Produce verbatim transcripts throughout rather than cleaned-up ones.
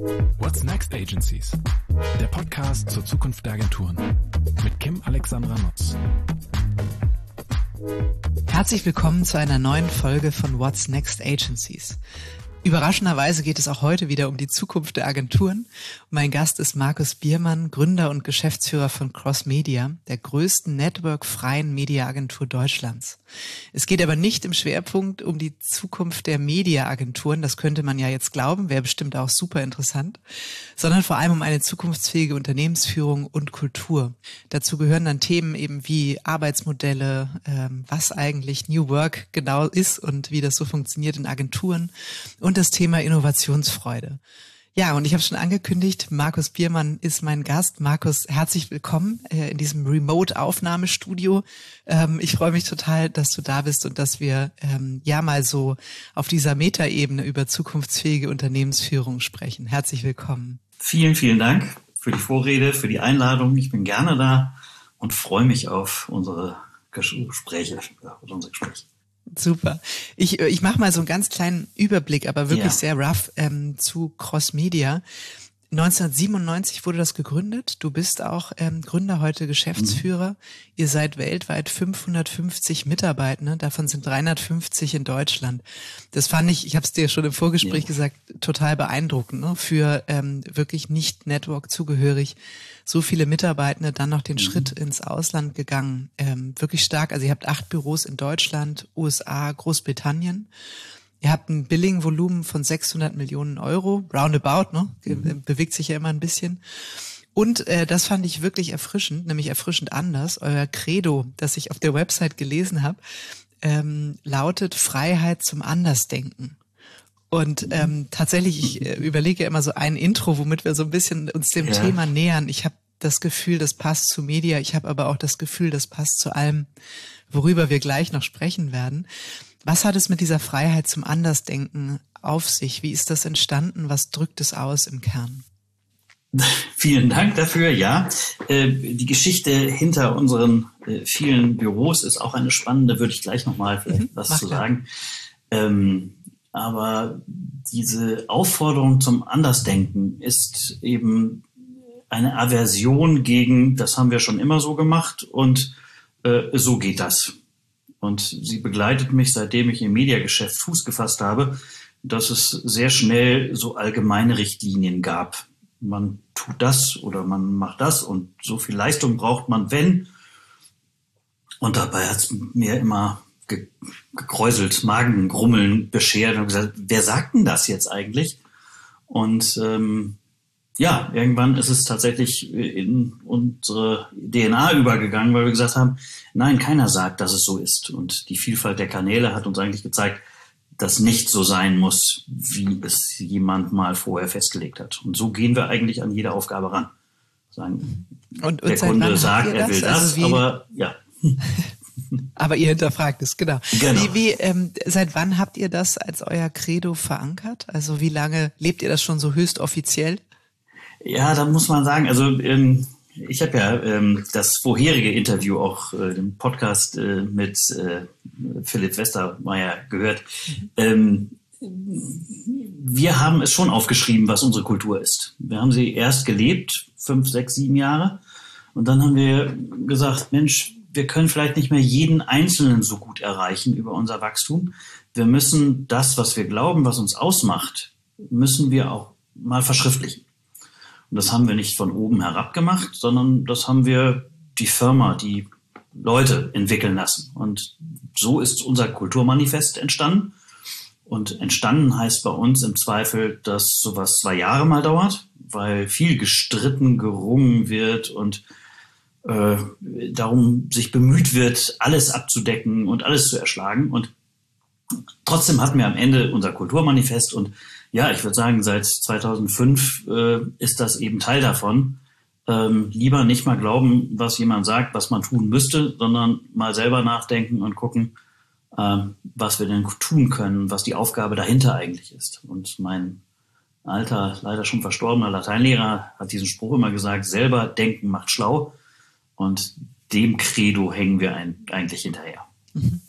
What's Next Agencies? Der Podcast zur Zukunft der Agenturen mit Kim Alexandra Nutz. Herzlich willkommen zu einer neuen Folge von What's Next Agencies. Überraschenderweise geht es auch heute wieder um die Zukunft der Agenturen. Mein Gast ist Markus Biermann, Gründer und Geschäftsführer von Crossmedia, der größten networkfreien Mediaagentur Deutschlands. Es geht aber nicht im Schwerpunkt um die Zukunft der Mediaagenturen, das könnte man ja jetzt glauben, wäre bestimmt auch super interessant, sondern vor allem um eine zukunftsfähige Unternehmensführung und Kultur. Dazu gehören dann Themen eben wie Arbeitsmodelle, ähm, was eigentlich New Work genau ist und wie das so funktioniert in Agenturen und das Thema Innovationsfreude. Ja, und ich habe schon angekündigt, Markus Biermann ist mein Gast. Markus, herzlich willkommen äh, in diesem Remote-Aufnahmestudio. Ähm, ich freue mich total, dass du da bist und dass wir ähm, ja mal so auf dieser Metaebene über zukunftsfähige Unternehmensführung sprechen. Herzlich willkommen. Vielen, vielen Dank für die Vorrede, für die Einladung. Ich bin gerne da und freue mich auf unsere Gespräche, ja, unsere Gespräche. Super. Ich, ich mache mal so einen ganz kleinen Überblick, aber wirklich ja. sehr rough ähm, zu Crossmedia. neunzehnhundertsiebenundneunzig wurde das gegründet. Du bist auch ähm, Gründer, heute Geschäftsführer. Mhm. Ihr seid weltweit fünfhundertfünfzig Mitarbeitende, davon sind dreihundertfünfzig in Deutschland. Das fand ich, ich habe es dir schon im Vorgespräch ja. gesagt, total beeindruckend, ne? Für ähm, wirklich nicht Network zugehörig. So viele Mitarbeitende, dann noch den mhm. Schritt ins Ausland gegangen. Ähm, wirklich stark. Also ihr habt acht Büros in Deutschland, U S A, Großbritannien. Ihr habt ein Billing-Volumen von sechshundert Millionen Euro, roundabout, ne? Mhm. Bewegt sich ja immer ein bisschen. Und äh, das fand ich wirklich erfrischend, nämlich erfrischend anders. Euer Credo, das ich auf der Website gelesen habe, ähm, lautet Freiheit zum Andersdenken. Und ähm, tatsächlich, ich äh, überlege ja immer so ein Intro, womit wir so ein bisschen uns dem ja. Thema nähern. Ich habe das Gefühl, das passt zu Media. Ich habe aber auch das Gefühl, das passt zu allem, worüber wir gleich noch sprechen werden. Was hat es mit dieser Freiheit zum Andersdenken auf sich? Wie ist das entstanden? Was drückt es aus im Kern? Vielen Dank dafür. Ja, äh, die Geschichte hinter unseren äh, vielen Büros ist auch eine spannende, würde ich gleich nochmal vielleicht mhm, was zu sagen. Ähm, aber diese Aufforderung zum Andersdenken ist eben eine Aversion gegen, das haben wir schon immer so gemacht und äh, so geht das. Und sie begleitet mich, seitdem ich im Mediageschäft Fuß gefasst habe, dass es sehr schnell so allgemeine Richtlinien gab. Man tut das oder man macht das und so viel Leistung braucht man, wenn. Und dabei hat es mir immer ge- gekräuselt, Magengrummeln beschert und gesagt, wer sagt denn das jetzt eigentlich? Und ähm, ja, irgendwann ist es tatsächlich in unsere D N A übergegangen, weil wir gesagt haben, nein, keiner sagt, dass es so ist. Und die Vielfalt der Kanäle hat uns eigentlich gezeigt, dass nicht so sein muss, wie es jemand mal vorher festgelegt hat. Und so gehen wir eigentlich an jede Aufgabe ran. Sagen, und, und der Kunde sagt, er will das, also wie, aber ja. Aber ihr hinterfragt es, genau. genau. Wie, wie, ähm, seit wann habt ihr das als euer Credo verankert? Also wie lange lebt ihr das schon so höchst offiziell? Ja, da muss man sagen, also ähm, ich habe ja ähm, das vorherige Interview auch äh, im Podcast äh, mit äh, Philipp Westermeier gehört. Ähm, wir haben es schon aufgeschrieben, was unsere Kultur ist. Wir haben sie erst gelebt, fünf, sechs, sieben Jahre. Und dann haben wir gesagt, Mensch, wir können vielleicht nicht mehr jeden Einzelnen so gut erreichen über unser Wachstum. Wir müssen das, was wir glauben, was uns ausmacht, müssen wir auch mal verschriftlichen. Und das haben wir nicht von oben herab gemacht, sondern das haben wir die Firma, die Leute entwickeln lassen. Und so ist unser Kulturmanifest entstanden. Und entstanden heißt bei uns im Zweifel, dass sowas zwei Jahre mal dauert, weil viel gestritten, gerungen wird und äh, darum sich bemüht wird, alles abzudecken und alles zu erschlagen. Und trotzdem hatten wir am Ende unser Kulturmanifest und ja, ich würde sagen, seit zweitausendfünf äh, ist das eben Teil davon. Ähm, lieber nicht mal glauben, was jemand sagt, was man tun müsste, sondern mal selber nachdenken und gucken, ähm, was wir denn tun können, was die Aufgabe dahinter eigentlich ist. Und mein alter, leider schon verstorbener Lateinlehrer hat diesen Spruch immer gesagt, selber denken macht schlau. Und dem Credo hängen wir ein, eigentlich hinterher. Mhm.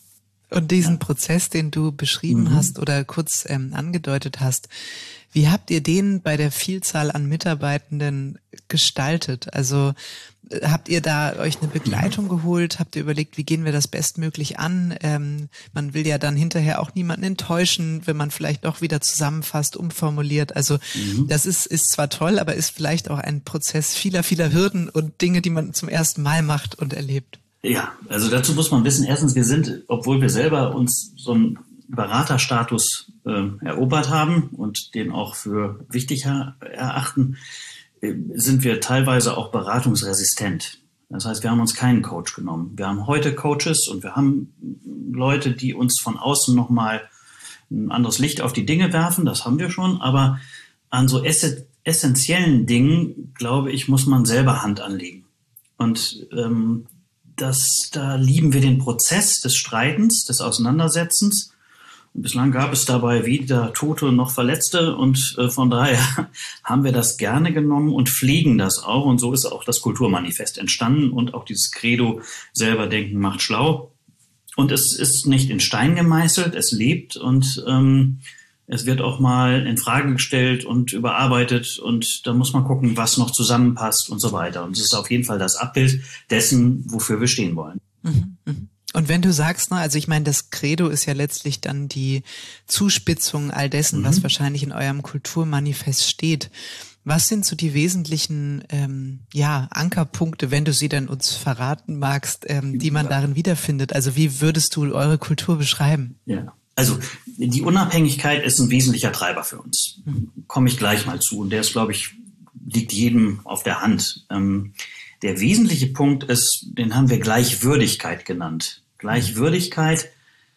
Und diesen ja. Prozess, den du beschrieben mhm. hast oder kurz ähm, angedeutet hast, wie habt ihr den bei der Vielzahl an Mitarbeitenden gestaltet? Also äh, habt ihr da euch eine Begleitung geholt? Habt ihr überlegt, wie gehen wir das bestmöglich an? Ähm, man will ja dann hinterher auch niemanden enttäuschen, wenn man vielleicht doch wieder zusammenfasst, umformuliert. Also mhm. das ist, ist zwar toll, aber ist vielleicht auch ein Prozess vieler, vieler Hürden und Dinge, die man zum ersten Mal macht und erlebt. Ja, also dazu muss man wissen, erstens, wir sind, obwohl wir selber uns so einen Beraterstatus äh, erobert haben und den auch für wichtig erachten, äh, sind wir teilweise auch beratungsresistent. Das heißt, wir haben uns keinen Coach genommen. Wir haben heute Coaches und wir haben Leute, die uns von außen nochmal ein anderes Licht auf die Dinge werfen, das haben wir schon, aber an so ess- essentiellen Dingen, glaube ich, muss man selber Hand anlegen. Und ähm, das, da lieben wir den Prozess des Streitens, des Auseinandersetzens. Und bislang gab es dabei weder Tote noch Verletzte und äh, von daher haben wir das gerne genommen und pflegen das auch. Und so ist auch das Kulturmanifest entstanden und auch dieses Credo, selber denken macht schlau. Und es ist nicht in Stein gemeißelt, es lebt und ähm, es wird auch mal in Frage gestellt und überarbeitet und da muss man gucken, was noch zusammenpasst und so weiter. Und es ist auf jeden Fall das Abbild dessen, wofür wir stehen wollen. Mhm, mh. Und wenn du sagst, ne, also ich meine, das Credo ist ja letztlich dann die Zuspitzung all dessen, mhm. was wahrscheinlich in eurem Kulturmanifest steht. Was sind so die wesentlichen ähm, ja Ankerpunkte, wenn du sie dann uns verraten magst, ähm, die man darin wiederfindet? Also wie würdest du eure Kultur beschreiben? Ja. Also die Unabhängigkeit ist ein wesentlicher Treiber für uns. Mhm. Komme ich gleich mal zu. Und der ist, glaube ich, liegt jedem auf der Hand. Ähm, der wesentliche Punkt ist, den haben wir Gleichwürdigkeit genannt. Gleichwürdigkeit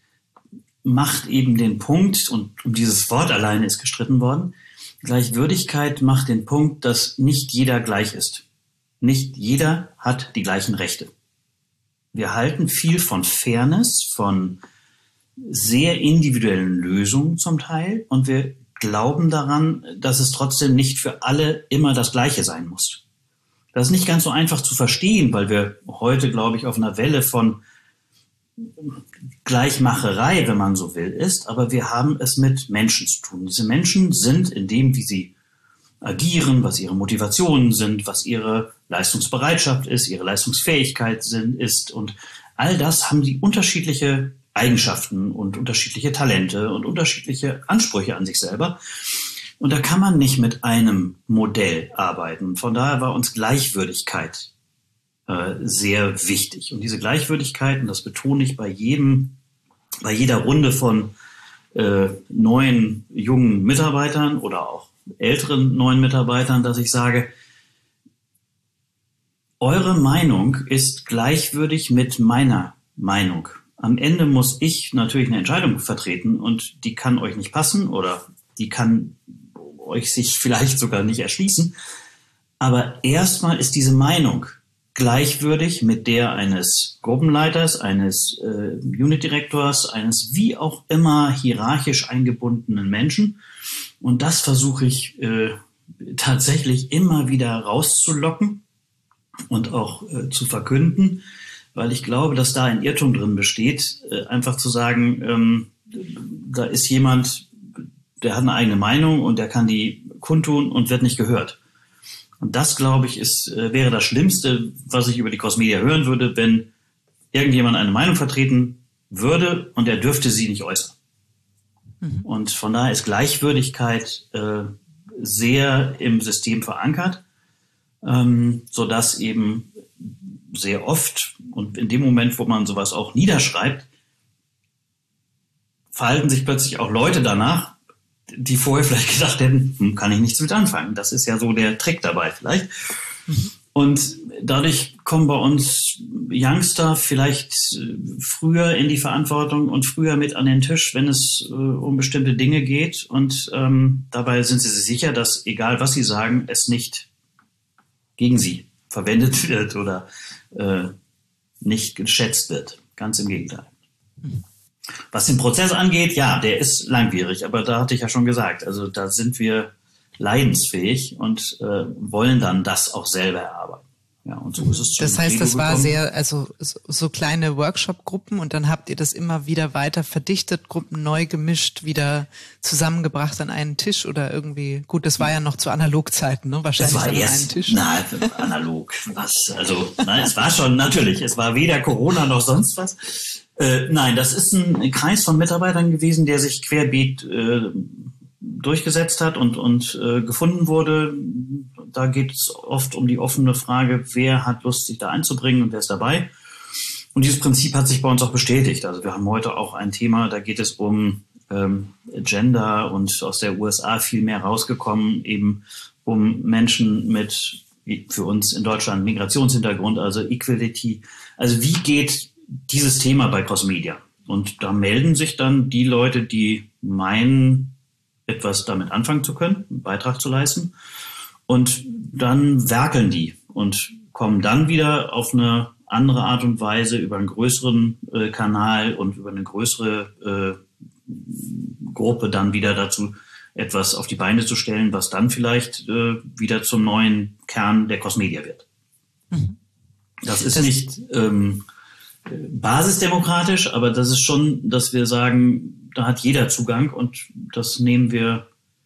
macht eben den Punkt, und um dieses Wort alleine ist gestritten worden, Gleichwürdigkeit macht den Punkt, dass nicht jeder gleich ist. Nicht jeder hat die gleichen Rechte. Wir halten viel von Fairness, von sehr individuellen Lösungen zum Teil und wir glauben daran, dass es trotzdem nicht für alle immer das Gleiche sein muss. Das ist nicht ganz so einfach zu verstehen, weil wir heute, glaube ich, auf einer Welle von Gleichmacherei, wenn man so will, ist, aber wir haben es mit Menschen zu tun. Diese Menschen sind in dem, wie sie agieren, was ihre Motivationen sind, was ihre Leistungsbereitschaft ist, ihre Leistungsfähigkeit sind, ist und all das haben die unterschiedliche Eigenschaften und unterschiedliche Talente und unterschiedliche Ansprüche an sich selber. Und da kann man nicht mit einem Modell arbeiten. Von daher war uns Gleichwürdigkeit äh, sehr wichtig. Und diese Gleichwürdigkeit, und das betone ich bei jedem, bei jeder Runde von äh, neuen, jungen Mitarbeitern oder auch älteren neuen Mitarbeitern, dass ich sage, eure Meinung ist gleichwürdig mit meiner Meinung. Am Ende muss ich natürlich eine Entscheidung vertreten und die kann euch nicht passen oder die kann euch sich vielleicht sogar nicht erschließen. Aber erstmal ist diese Meinung gleichwürdig mit der eines Gruppenleiters, eines äh, Unit-Direktors, eines wie auch immer hierarchisch eingebundenen Menschen. Und das versuche ich äh, tatsächlich immer wieder rauszulocken und auch äh, zu verkünden, weil ich glaube, dass da ein Irrtum drin besteht, äh, einfach zu sagen, ähm, da ist jemand, der hat eine eigene Meinung und der kann die kundtun und wird nicht gehört. Und das, glaube ich, ist, äh, wäre das Schlimmste, was ich über die Crossmedia hören würde, wenn irgendjemand eine Meinung vertreten würde und er dürfte sie nicht äußern. Mhm. Und von daher ist Gleichwürdigkeit äh, sehr im System verankert, ähm, sodass eben sehr oft und in dem Moment, wo man sowas auch niederschreibt, verhalten sich plötzlich auch Leute danach, die vorher vielleicht gedacht hätten, hm, kann ich nichts mit anfangen. Das ist ja so der Trick dabei vielleicht. Mhm. Und dadurch kommen bei uns Youngster vielleicht früher in die Verantwortung und früher mit an den Tisch, wenn es äh, um bestimmte Dinge geht. Und ähm, dabei sind sie sich sicher, dass egal was sie sagen, es nicht gegen sie verwendet wird oder äh, nicht geschätzt wird. Ganz im Gegenteil. Mhm. Was den Prozess angeht, ja, der ist langwierig, aber da hatte ich ja schon gesagt, also da sind wir leidensfähig und äh, wollen dann das auch selber erarbeiten. Ja, und so ist es. Das heißt, das war sehr, also so kleine Workshop-Gruppen und dann habt ihr das immer wieder weiter verdichtet, Gruppen neu gemischt, wieder zusammengebracht an einen Tisch oder irgendwie, gut, das war ja noch zu Analogzeiten, ne? Wahrscheinlich das war an erst, einen Tisch. Nein, analog, was, also, nein, es war schon, natürlich, es war weder Corona noch sonst was. Äh, nein, das ist ein Kreis von Mitarbeitern gewesen, der sich querbeet äh, durchgesetzt hat und, und äh, gefunden wurde. Da geht es oft um die offene Frage, wer hat Lust, sich da einzubringen und wer ist dabei. Und dieses Prinzip hat sich bei uns auch bestätigt. Also wir haben heute auch ein Thema, da geht es um ähm, Gender und aus der U S A viel mehr rausgekommen, eben um Menschen mit, wie für uns in Deutschland, Migrationshintergrund, also Equality. Also wie geht dieses Thema bei Crossmedia? Und da melden sich dann die Leute, die meinen, etwas damit anfangen zu können, einen Beitrag zu leisten. Und dann werkeln die und kommen dann wieder auf eine andere Art und Weise über einen größeren äh, Kanal und über eine größere äh, Gruppe dann wieder dazu, etwas auf die Beine zu stellen, was dann vielleicht äh, wieder zum neuen Kern der Crossmedia wird. Mhm. Das ist das nicht ähm, basisdemokratisch, aber das ist schon, dass wir sagen, da hat jeder Zugang und das nehmen wir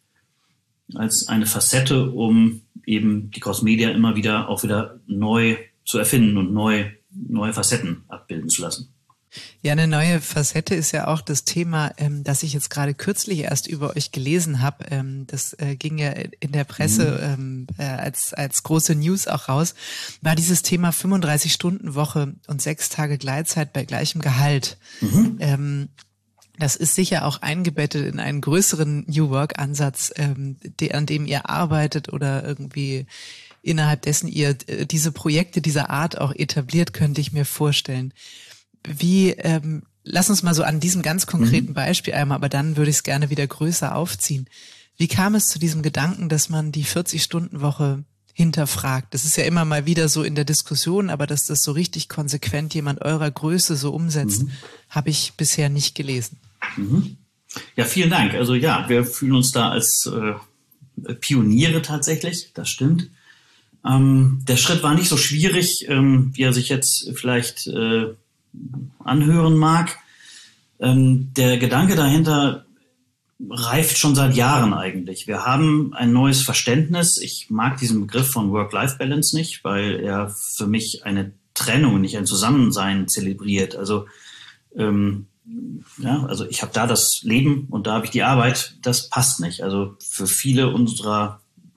als eine Facette, um eben die Crossmedia immer wieder auch wieder neu zu erfinden und neu, neue Facetten abbilden zu lassen. Ja, eine neue Facette ist ja auch das Thema, ähm, das ich jetzt gerade kürzlich erst über euch gelesen habe. Ähm, das äh, ging ja in der Presse ähm, äh, als als große News auch raus, war dieses Thema fünfunddreißig-Stunden-Woche und sechs Tage Gleitzeit bei gleichem Gehalt. Mhm. Ähm, das ist sicher auch eingebettet in einen größeren New Work-Ansatz, ähm, de, an dem ihr arbeitet oder irgendwie innerhalb dessen ihr äh, diese Projekte dieser Art auch etabliert, könnte ich mir vorstellen. Wie, ähm, lass uns mal so an diesem ganz konkreten mhm. Beispiel einmal, aber dann würde ich es gerne wieder größer aufziehen. Wie kam es zu diesem Gedanken, dass man die vierzig-Stunden-Woche hinterfragt? Das ist ja immer mal wieder so in der Diskussion, aber dass das so richtig konsequent jemand eurer Größe so umsetzt, mhm. habe ich bisher nicht gelesen. Mhm. Ja, vielen Dank. Also ja, wir fühlen uns da als äh, Pioniere tatsächlich, das stimmt. Ähm, der Schritt war nicht so schwierig, ähm, wie er sich jetzt vielleicht äh, anhören mag. Ähm, der Gedanke dahinter reift schon seit Jahren eigentlich. Wir haben ein neues Verständnis. Ich mag diesen Begriff von Work-Life-Balance nicht, weil er für mich eine Trennung, nicht ein Zusammensein zelebriert. Also ähm, ja, also ich habe da das Leben und da habe ich die Arbeit. Das passt nicht. Also für viele unserer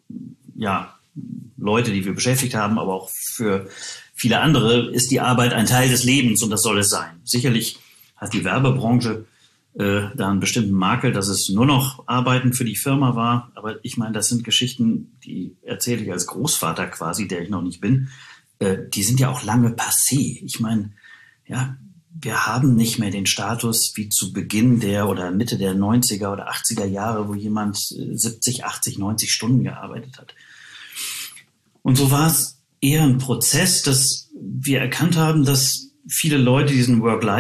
ja, Leute, die wir beschäftigt haben, aber auch für viele andere ist die Arbeit ein Teil des Lebens und das soll es sein. Sicherlich hat die Werbebranche äh, da einen bestimmten Makel, dass es nur noch Arbeiten für die Firma war. Aber ich meine, das sind Geschichten, die erzähle ich als Großvater quasi, der ich noch nicht bin. Äh, die sind ja auch lange passé. Ich meine, ja, wir haben nicht mehr den Status wie zu Beginn der oder Mitte der neunziger oder achtziger Jahre, wo jemand siebzig, achtzig, neunzig Stunden gearbeitet hat. Und so war es eher ein Prozess, dass wir erkannt haben, dass viele Leute diesen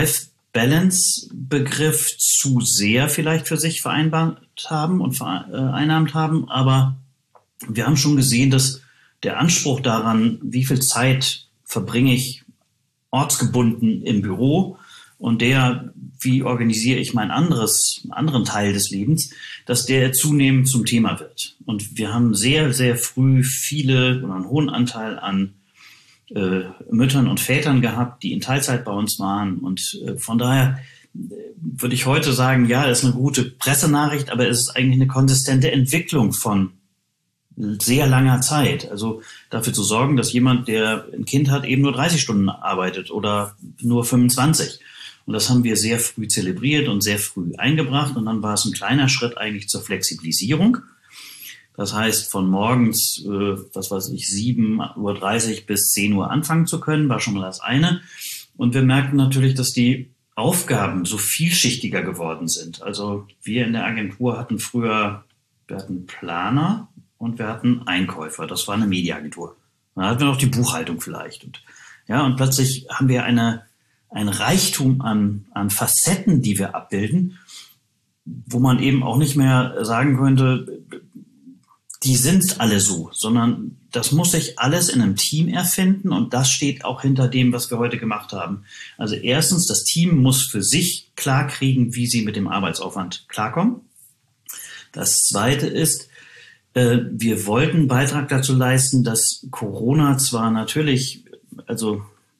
Work-Life-Balance-Begriff zu sehr vielleicht für sich vereinbart haben und vereinnahmt haben. Aber wir haben schon gesehen, dass der Anspruch daran, wie viel Zeit verbringe ich ortsgebunden im Büro und der, wie organisiere ich mein anderes, anderen Teil des Lebens, dass der zunehmend zum Thema wird. Und wir haben sehr, sehr früh viele oder einen hohen Anteil an äh, Müttern und Vätern gehabt, die in Teilzeit bei uns waren. Und äh, von daher äh, würde ich heute sagen, ja, das ist eine gute Pressenachricht, aber es ist eigentlich eine konsistente Entwicklung von sehr langer Zeit. Also dafür zu sorgen, dass jemand, der ein Kind hat, eben nur dreißig Stunden arbeitet oder nur fünfundzwanzig. Und das haben wir sehr früh zelebriert und sehr früh eingebracht. Und dann war es ein kleiner Schritt eigentlich zur Flexibilisierung. Das heißt, von morgens, äh, was weiß ich, sieben Uhr dreißig bis zehn Uhr anfangen zu können, war schon mal das eine. Und wir merken natürlich, dass die Aufgaben so vielschichtiger geworden sind. Also wir in der Agentur hatten früher, wir hatten Planer und wir hatten Einkäufer. Das war eine Mediaagentur. Dann hatten wir noch die Buchhaltung vielleicht. Und, ja, und plötzlich haben wir eine, ein Reichtum an, an Facetten, die wir abbilden, wo man eben auch nicht mehr sagen könnte, die sind alle so, sondern das muss sich alles in einem Team erfinden und das steht auch hinter dem, was wir heute gemacht haben. Also erstens, das Team muss für sich klar kriegen, wie sie mit dem Arbeitsaufwand klarkommen. Das Zweite ist, äh, wir wollten einen Beitrag dazu leisten, dass Corona zwar natürlich also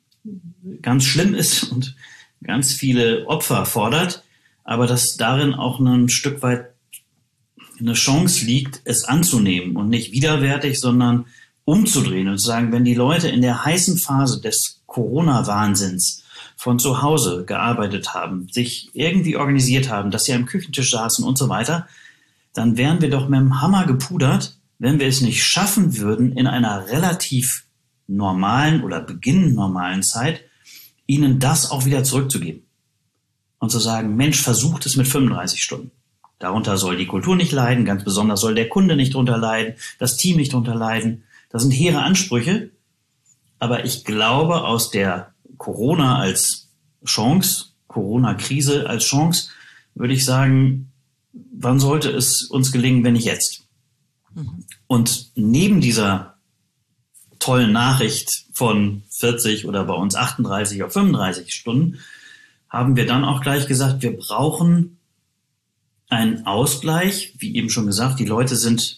ganz schlimm ist und ganz viele Opfer fordert, aber dass darin auch ein Stück weit eine Chance liegt, es anzunehmen und nicht widerwärtig, sondern umzudrehen und zu sagen, wenn die Leute in der heißen Phase des Corona-Wahnsinns von zu Hause gearbeitet haben, sich irgendwie organisiert haben, dass sie am Küchentisch saßen und so weiter, dann wären wir doch mit dem Hammer gepudert, wenn wir es nicht schaffen würden, in einer relativ normalen oder beginnend normalen Zeit, ihnen das auch wieder zurückzugeben. Und zu sagen, Mensch, versucht es mit fünfunddreißig Stunden. Darunter soll die Kultur nicht leiden, ganz besonders soll der Kunde nicht drunter leiden, das Team nicht drunter leiden. Das sind hehre Ansprüche, aber ich glaube, aus der Corona als Chance, Corona-Krise als Chance, würde ich sagen, wann sollte es uns gelingen, wenn nicht jetzt? Mhm. Und neben dieser tollen Nachricht von vierzig oder bei uns achtunddreißig auf fünfunddreißig Stunden haben wir dann auch gleich gesagt, wir brauchen einen Ausgleich, wie eben schon gesagt, die Leute sind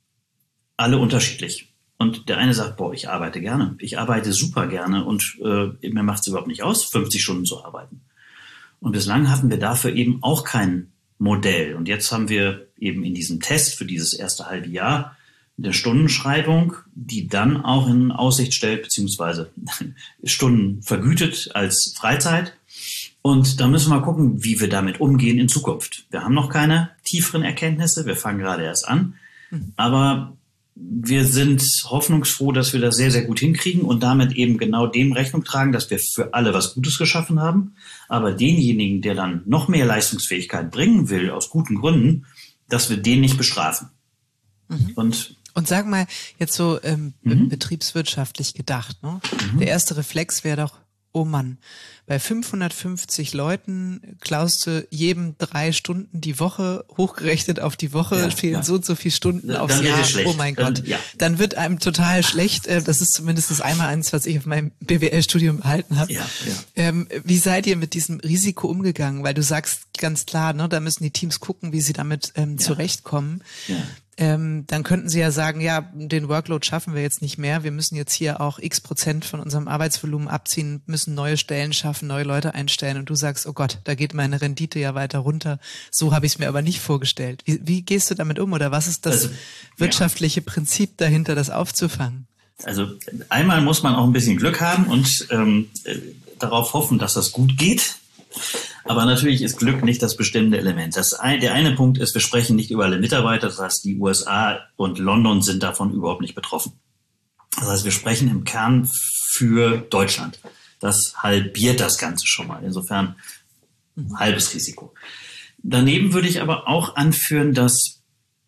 alle unterschiedlich. Und der eine sagt, boah, ich arbeite gerne, ich arbeite super gerne und äh, mir macht es überhaupt nicht aus, fünfzig Stunden zu arbeiten. Und bislang hatten wir dafür eben auch kein Modell. Und jetzt haben wir eben in diesem Test für dieses erste halbe Jahr eine Stundenschreibung, die dann auch in Aussicht stellt, beziehungsweise Stunden vergütet als Freizeit. Und da müssen wir gucken, wie wir damit umgehen in Zukunft. Wir haben noch keine tieferen Erkenntnisse, wir fangen gerade erst an. Aber wir sind hoffnungsfroh, dass wir das sehr, sehr gut hinkriegen und damit eben genau dem Rechnung tragen, dass wir für alle was Gutes geschaffen haben. Aber denjenigen, der dann noch mehr Leistungsfähigkeit bringen will, aus guten Gründen, dass wir den nicht bestrafen. Mhm. Und Und sag mal, jetzt so ähm, mhm. betriebswirtschaftlich gedacht, ne? Mhm. Der erste Reflex wäre doch, oh Mann, bei fünfhundertfünfzig Leuten klaust du jedem drei Stunden die Woche, hochgerechnet auf die Woche, ja, fehlen ja. so und so viele Stunden dann aufs Jahr. Schlecht. Oh mein Gott, ja. Dann wird einem total schlecht. Das ist zumindest das einmal eins, was ich auf meinem B W L-Studium erhalten habe. Ja, ja. Ähm, wie seid ihr mit diesem Risiko umgegangen? Weil du sagst ganz klar, ne, da müssen die Teams gucken, wie sie damit ähm, ja. zurechtkommen. Ja. Ähm, dann könnten sie ja sagen, ja, den Workload schaffen wir jetzt nicht mehr. Wir müssen jetzt hier auch x Prozent von unserem Arbeitsvolumen abziehen, müssen neue Stellen schaffen, neue Leute einstellen. Und du sagst, oh Gott, da geht meine Rendite ja weiter runter. So habe ich es mir aber nicht vorgestellt. Wie, wie gehst du damit um? Oder was ist das also, wirtschaftliche ja. Prinzip dahinter, das aufzufangen? Also einmal muss man auch ein bisschen Glück haben und ähm, darauf hoffen, dass das gut geht. Aber natürlich ist Glück nicht das bestimmende Element. Das ein, der eine Punkt ist, wir sprechen nicht über alle Mitarbeiter. Das heißt, die U S A und London sind davon überhaupt nicht betroffen. Das heißt, wir sprechen im Kern für Deutschland. Das halbiert das Ganze schon mal. Insofern ein halbes Risiko. Daneben würde ich aber auch anführen, dass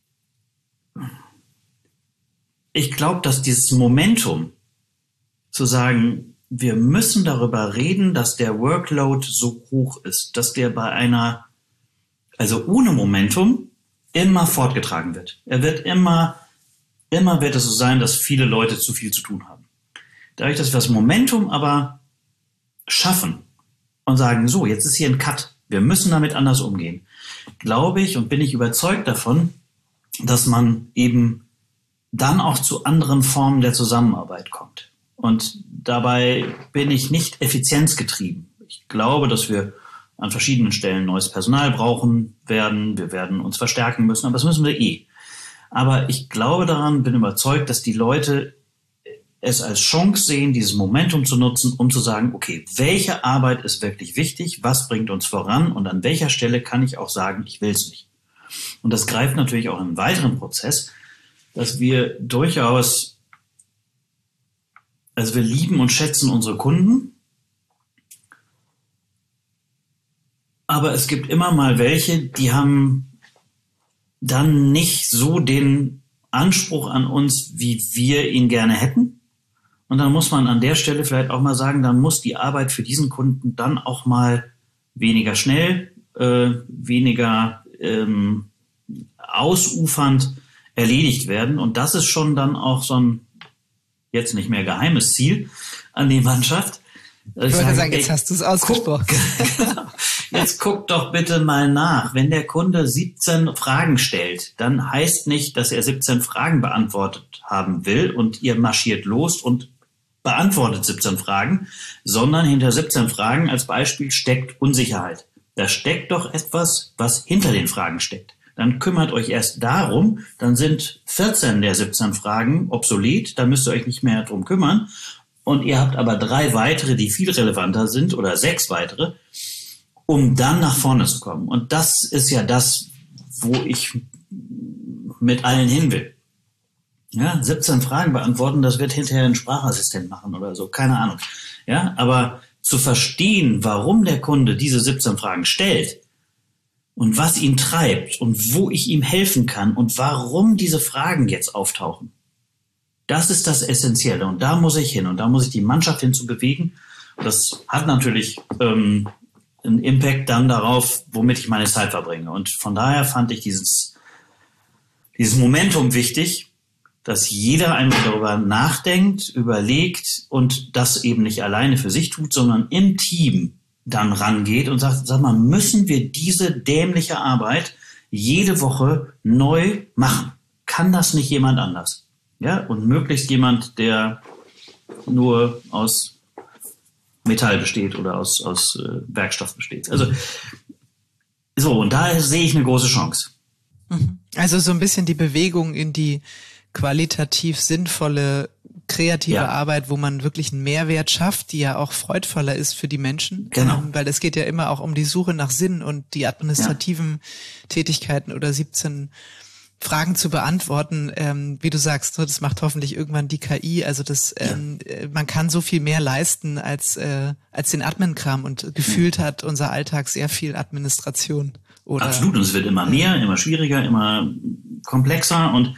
ich glaube, dass dieses Momentum zu sagen, wir müssen darüber reden, dass der Workload so hoch ist, dass der bei einer, also ohne Momentum, immer fortgetragen wird. Er wird immer, immer wird es so sein, dass viele Leute zu viel zu tun haben. Dadurch, dass wir das Momentum aber schaffen und sagen, so, jetzt ist hier ein Cut, wir müssen damit anders umgehen, glaube ich und bin ich überzeugt davon, dass man eben dann auch zu anderen Formen der Zusammenarbeit kommt. Und dabei bin ich nicht effizienzgetrieben. Ich glaube, dass wir an verschiedenen Stellen neues Personal brauchen werden. Wir werden uns verstärken müssen, aber das müssen wir eh. Aber ich glaube daran, bin überzeugt, dass die Leute es als Chance sehen, dieses Momentum zu nutzen, um zu sagen, okay, welche Arbeit ist wirklich wichtig? Was bringt uns voran? Und an welcher Stelle kann ich auch sagen, ich will es nicht? Und das greift natürlich auch in einen weiteren Prozess, dass wir durchaus Also wir lieben und schätzen unsere Kunden, aber es gibt immer mal welche, die haben dann nicht so den Anspruch an uns, wie wir ihn gerne hätten. Und dann muss man an der Stelle vielleicht auch mal sagen, dann muss die Arbeit für diesen Kunden dann auch mal weniger schnell, äh, weniger ähm, ausufernd erledigt werden. Und das ist schon dann auch so ein jetzt nicht mehr geheimes Ziel an die Mannschaft. Ich wollte sagen, sagen, jetzt ey, hast du es ausgesprochen. Guck, jetzt guck doch bitte mal nach. Wenn der Kunde siebzehn Fragen stellt, dann heißt nicht, dass er siebzehn Fragen beantwortet haben will und ihr marschiert los und beantwortet siebzehn Fragen, sondern hinter siebzehn Fragen als Beispiel steckt Unsicherheit. Da steckt doch etwas, was hinter den Fragen steckt. Dann kümmert euch erst darum, dann sind vierzehn der siebzehn Fragen obsolet, da müsst ihr euch nicht mehr drum kümmern. Und ihr habt aber drei weitere, die viel relevanter sind oder sechs weitere, um dann nach vorne zu kommen. Und das ist ja das, wo ich mit allen hin will. Ja, siebzehn Fragen beantworten, das wird hinterher ein Sprachassistent machen oder so, keine Ahnung. Ja, aber zu verstehen, warum der Kunde diese siebzehn Fragen stellt, und was ihn treibt und wo ich ihm helfen kann und warum diese Fragen jetzt auftauchen. Das ist das Essentielle und da muss ich hin und da muss ich die Mannschaft hinzu bewegen. Das hat natürlich ähm, einen Impact dann darauf, womit ich meine Zeit verbringe. Und von daher fand ich dieses, dieses Momentum wichtig, dass jeder einmal darüber nachdenkt, überlegt und das eben nicht alleine für sich tut, sondern im Team dann rangeht und sagt, sag mal, müssen wir diese dämliche Arbeit jede Woche neu machen? Kann das nicht jemand anders? Ja, und möglichst jemand, der nur aus Metall besteht oder aus, aus äh, Werkstoff besteht. Also, so, und da sehe ich eine große Chance. Also so ein bisschen die Bewegung in die qualitativ sinnvolle kreative ja. Arbeit, wo man wirklich einen Mehrwert schafft, die ja auch freudvoller ist für die Menschen. Genau. Ähm, weil es geht ja immer auch um die Suche nach Sinn und die administrativen ja. Tätigkeiten oder siebzehn Fragen zu beantworten. Ähm, wie du sagst, das macht hoffentlich irgendwann die K I. Also das, ähm, ja. man kann so viel mehr leisten als äh, als den Admin-Kram und gefühlt ja. hat unser Alltag sehr viel Administration. Oder, absolut. Und es wird immer mehr, immer schwieriger, immer komplexer und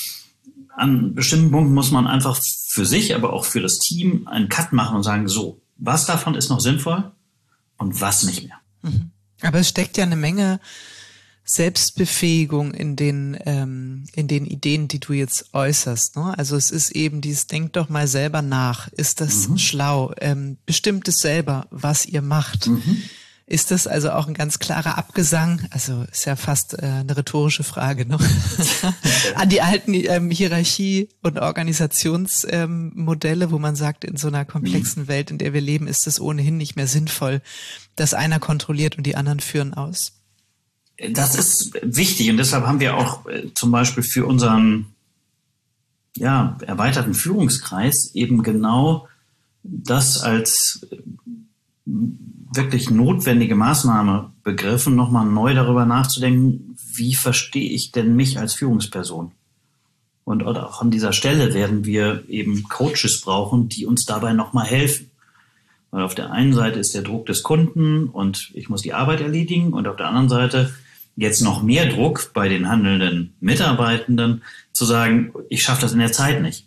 an bestimmten Punkten muss man einfach für sich, aber auch für das Team einen Cut machen und sagen, so, was davon ist noch sinnvoll und was nicht mehr. Mhm. Aber es steckt ja eine Menge Selbstbefähigung in den ähm, in den Ideen, die du jetzt äußerst. Ne? Also es ist eben dieses, denkt doch mal selber nach. Ist das mhm. schlau? Ähm, bestimmt es selber, was ihr macht. Mhm. Ist das also auch ein ganz klarer Abgesang? Also ist ja fast äh, eine rhetorische Frage, ne? An die alten ähm, Hierarchie- und Organisationsmodelle, ähm, wo man sagt, in so einer komplexen mhm. Welt, in der wir leben, ist es ohnehin nicht mehr sinnvoll, dass einer kontrolliert und die anderen führen aus. Das ist wichtig und deshalb haben wir auch äh, zum Beispiel für unseren ja, erweiterten Führungskreis eben genau das als äh, wirklich notwendige Maßnahme begriffen, nochmal neu darüber nachzudenken, wie verstehe ich denn mich als Führungsperson? Und auch an dieser Stelle werden wir eben Coaches brauchen, die uns dabei nochmal helfen. Weil auf der einen Seite ist der Druck des Kunden und ich muss die Arbeit erledigen und auf der anderen Seite jetzt noch mehr Druck bei den handelnden Mitarbeitenden zu sagen, ich schaffe das in der Zeit nicht.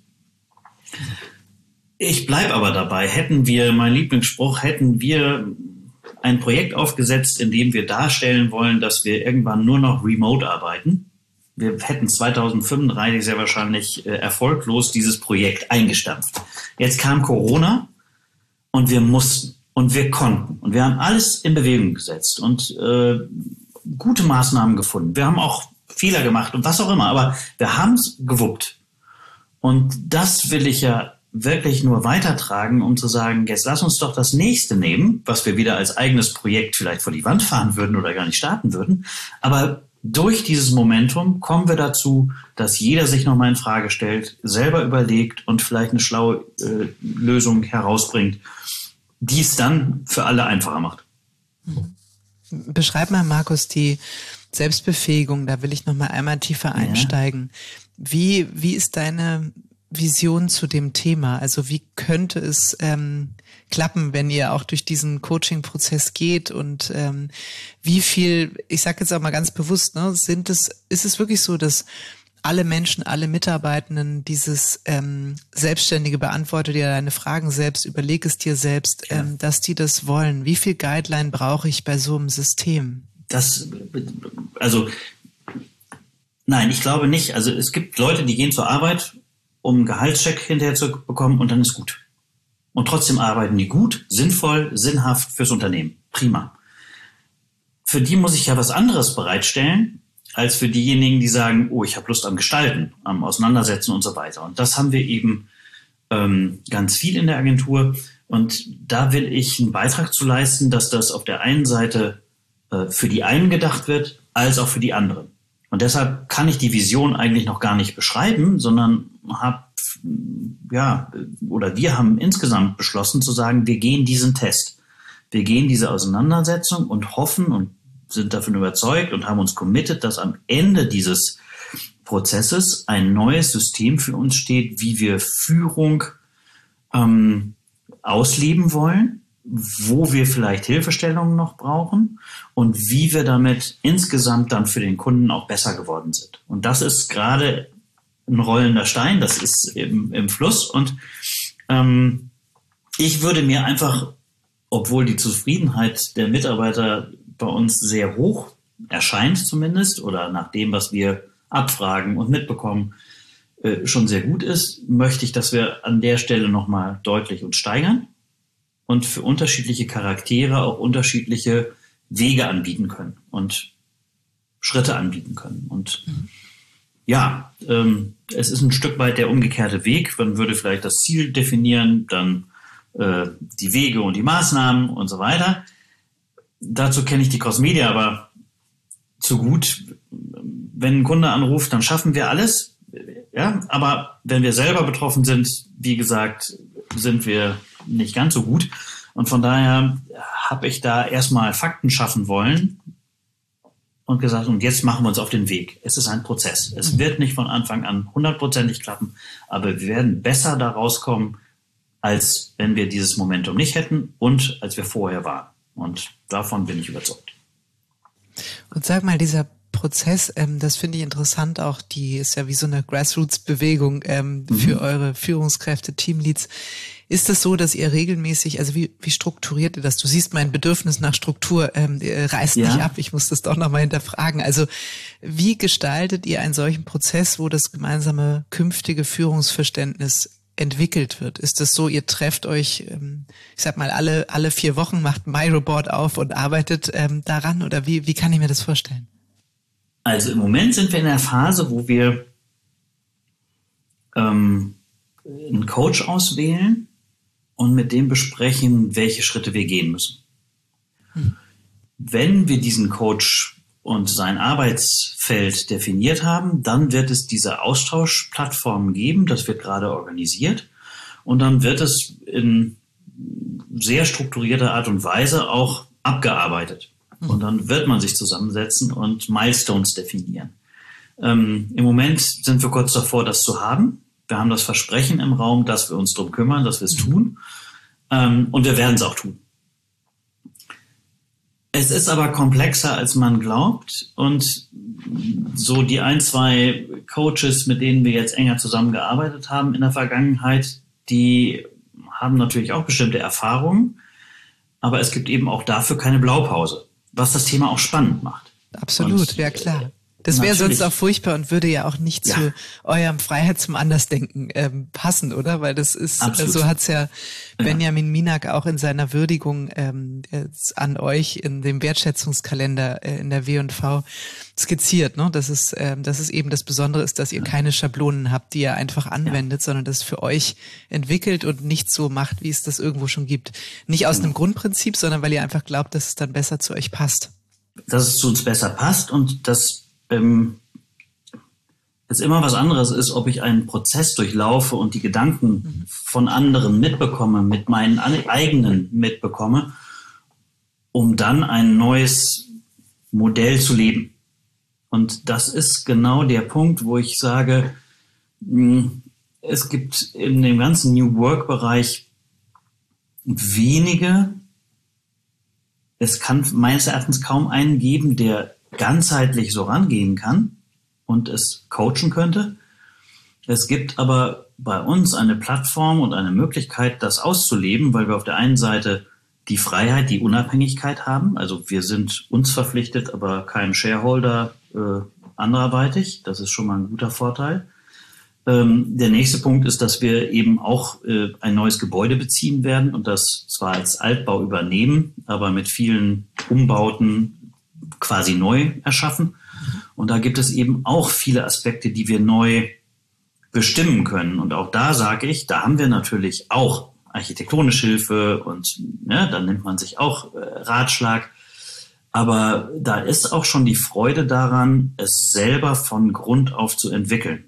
Ich bleibe aber dabei, hätten wir, mein Lieblingsspruch, hätten wir ein Projekt aufgesetzt, in dem wir darstellen wollen, dass wir irgendwann nur noch remote arbeiten. Wir hätten zweitausendfünfunddreißig sehr wahrscheinlich äh, erfolglos dieses Projekt eingestampft. Jetzt kam Corona und wir mussten und wir konnten und wir haben alles in Bewegung gesetzt und äh, gute Maßnahmen gefunden. Wir haben auch Fehler gemacht und was auch immer, aber wir haben es gewuppt. Und das will ich ja wirklich nur weitertragen, um zu sagen, jetzt lass uns doch das nächste nehmen, was wir wieder als eigenes Projekt vielleicht vor die Wand fahren würden oder gar nicht starten würden. Aber durch dieses Momentum kommen wir dazu, dass jeder sich nochmal in Frage stellt, selber überlegt und vielleicht eine schlaue äh, Lösung herausbringt, die es dann für alle einfacher macht. Beschreib mal, Markus, die Selbstbefähigung, da will ich nochmal einmal tiefer einsteigen. Ja. Wie, wie ist deine Vision zu dem Thema? Also wie könnte es ähm, klappen, wenn ihr auch durch diesen Coaching-Prozess geht und ähm, wie viel, ich sage jetzt auch mal ganz bewusst, ne, sind es, ist es wirklich so, dass alle Menschen, alle Mitarbeitenden dieses ähm, selbstständige beantworte dir deine Fragen selbst, überleg es dir selbst, ja. ähm, dass die das wollen? Wie viel Guideline brauche ich bei so einem System? Das, also Nein, ich glaube nicht. Also es gibt Leute, die gehen zur Arbeit, um einen Gehaltscheck hinterher zu bekommen und dann ist gut. Und trotzdem arbeiten die gut, sinnvoll, sinnhaft fürs Unternehmen. Prima. Für die muss ich ja was anderes bereitstellen, als für diejenigen, die sagen, oh, ich habe Lust am Gestalten, am Auseinandersetzen und so weiter. Und das haben wir eben ähm, ganz viel in der Agentur. Und da will ich einen Beitrag zu leisten, dass das auf der einen Seite äh, für die einen gedacht wird, als auch für die anderen. Und deshalb kann ich die Vision eigentlich noch gar nicht beschreiben, sondern habe, ja, oder wir haben insgesamt beschlossen zu sagen, wir gehen diesen Test. Wir gehen diese Auseinandersetzung und hoffen und sind davon überzeugt und haben uns committed, dass am Ende dieses Prozesses ein neues System für uns steht, wie wir Führung ähm, ausleben wollen, wo wir vielleicht Hilfestellungen noch brauchen und wie wir damit insgesamt dann für den Kunden auch besser geworden sind. Und das ist gerade ein rollender Stein, das ist im, im Fluss. Und ähm, ich würde mir einfach, obwohl die Zufriedenheit der Mitarbeiter bei uns sehr hoch erscheint zumindest oder nach dem, was wir abfragen und mitbekommen, äh, schon sehr gut ist, möchte ich, dass wir an der Stelle nochmal deutlich uns steigern und für unterschiedliche Charaktere auch unterschiedliche Wege anbieten können und Schritte anbieten können. Und mhm. ja, ähm, es ist ein Stück weit der umgekehrte Weg. Man würde vielleicht das Ziel definieren, dann äh, die Wege und die Maßnahmen und so weiter. Dazu kenne ich die Crossmedia aber zu gut. Wenn ein Kunde anruft, dann schaffen wir alles. Ja, aber wenn wir selber betroffen sind, wie gesagt, sind wir nicht ganz so gut. Und von daher habe ich da erstmal Fakten schaffen wollen und gesagt, und jetzt machen wir uns auf den Weg. Es ist ein Prozess. Es wird nicht von Anfang an hundertprozentig klappen, aber wir werden besser da rauskommen, als wenn wir dieses Momentum nicht hätten und als wir vorher waren. Und davon bin ich überzeugt. Und sag mal, dieser Prozess, ähm, das finde ich interessant auch, die ist ja wie so eine Grassroots-Bewegung ähm, mhm. für eure Führungskräfte, Teamleads. Ist es so, dass ihr regelmäßig, also wie, wie strukturiert ihr das? Du siehst mein Bedürfnis nach Struktur, ähm, reißt ja. nicht ab, ich muss das doch nochmal hinterfragen. Also wie gestaltet ihr einen solchen Prozess, wo das gemeinsame künftige Führungsverständnis entwickelt wird? Ist das so, ihr trefft euch, ähm, ich sag mal, alle alle vier Wochen, macht MyReport auf und arbeitet ähm, daran? Oder wie, wie kann ich mir das vorstellen? Also im Moment sind wir in der Phase, wo wir ähm, einen Coach auswählen und mit dem besprechen, welche Schritte wir gehen müssen. Hm. Wenn wir diesen Coach und sein Arbeitsfeld definiert haben, dann wird es diese Austauschplattformen geben, das wird gerade organisiert und dann wird es in sehr strukturierter Art und Weise auch abgearbeitet. Und dann wird man sich zusammensetzen und Milestones definieren. Ähm, im Moment sind wir kurz davor, das zu haben. Wir haben das Versprechen im Raum, dass wir uns darum kümmern, dass wir es tun. Ähm, und wir werden es auch tun. Es ist aber komplexer, als man glaubt. Und so die ein, zwei Coaches, mit denen wir jetzt enger zusammengearbeitet haben in der Vergangenheit, die haben natürlich auch bestimmte Erfahrungen. Aber es gibt eben auch dafür keine Blaupause, was das Thema auch spannend macht. Absolut, und, ja klar. Das wäre sonst auch furchtbar und würde ja auch nicht ja. zu eurem Freiheit zum Andersdenken ähm, passen, oder? Weil das ist, äh, so hat's ja Benjamin ja. Minak auch in seiner Würdigung ähm, an euch in dem Wertschätzungskalender äh, in der W und V skizziert, ne? Dass es, ähm, dass es eben das Besondere ist, dass ihr ja. keine Schablonen habt, die ihr einfach anwendet, ja. sondern das für euch entwickelt und nicht so macht, wie es das irgendwo schon gibt. Nicht aus genau. einem Grundprinzip, sondern weil ihr einfach glaubt, dass es dann besser zu euch passt. Dass es zu uns besser passt und dass ähm, es immer was anderes ist, ob ich einen Prozess durchlaufe und die Gedanken mhm. von anderen mitbekomme, mit meinen eigenen mitbekomme, um dann ein neues Modell zu leben. Und das ist genau der Punkt, wo ich sage, es gibt in dem ganzen New Work-Bereich wenige, es kann meines Erachtens kaum einen geben, der ganzheitlich so rangehen kann und es coachen könnte. Es gibt aber bei uns eine Plattform und eine Möglichkeit, das auszuleben, weil wir auf der einen Seite die Freiheit, die Unabhängigkeit haben. Also wir sind uns verpflichtet, aber kein Shareholder äh, anderweitig. Das ist schon mal ein guter Vorteil. Ähm, der nächste Punkt ist, dass wir eben auch äh, ein neues Gebäude beziehen werden und das zwar als Altbau übernehmen, aber mit vielen Umbauten quasi neu erschaffen. Und da gibt es eben auch viele Aspekte, die wir neu bestimmen können. Und auch da sage ich, da haben wir natürlich auch architektonische Hilfe und ja, dann nimmt man sich auch äh, Ratschlag. Aber da ist auch schon die Freude daran, es selber von Grund auf zu entwickeln.